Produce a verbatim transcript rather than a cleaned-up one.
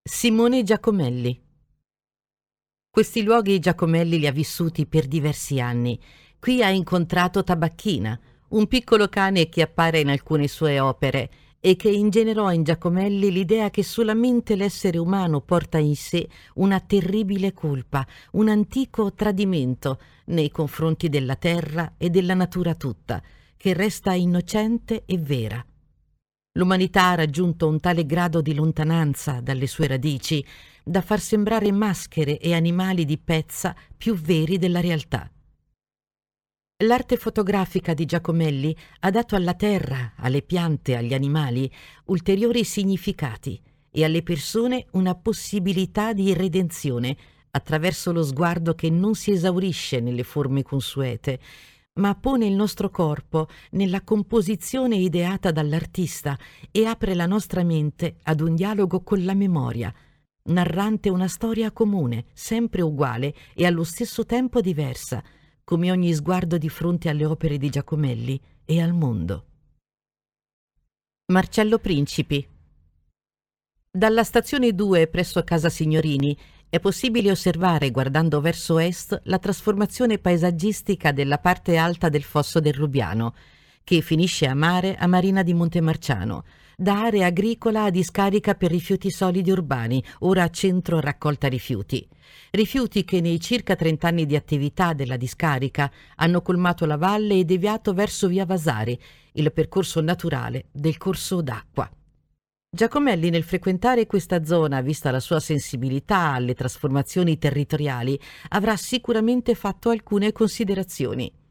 Simone Giacomelli. Questi luoghi Giacomelli li ha vissuti per diversi anni. Qui ha incontrato Tabacchina, un piccolo cane che appare in alcune sue opere e che ingenerò in Giacomelli l'idea che solamente l'essere umano porta in sé una terribile colpa, un antico tradimento nei confronti della terra e della natura tutta, che resta innocente e vera. L'umanità ha raggiunto un tale grado di lontananza dalle sue radici da far sembrare maschere e animali di pezza più veri della realtà. L'arte fotografica di Giacomelli ha dato alla terra, alle piante, agli animali ulteriori significati e alle persone una possibilità di redenzione attraverso lo sguardo che non si esaurisce nelle forme consuete, ma pone il nostro corpo nella composizione ideata dall'artista e apre la nostra mente ad un dialogo con la memoria, narrante una storia comune, sempre uguale e allo stesso tempo diversa, come ogni sguardo di fronte alle opere di Giacomelli e al mondo. Marcello Principi. Dalla stazione due presso Casa Signorini è possibile osservare, guardando verso est, la trasformazione paesaggistica della parte alta del fosso del Rubiano, che finisce a mare a Marina di Montemarciano, da area agricola a discarica per rifiuti solidi urbani, ora centro raccolta rifiuti. Rifiuti che nei circa trent'anni di attività della discarica hanno colmato la valle e deviato verso via Vasari, il percorso naturale del corso d'acqua. Giacomelli, nel frequentare questa zona, vista la sua sensibilità alle trasformazioni territoriali, avrà sicuramente fatto alcune considerazioni.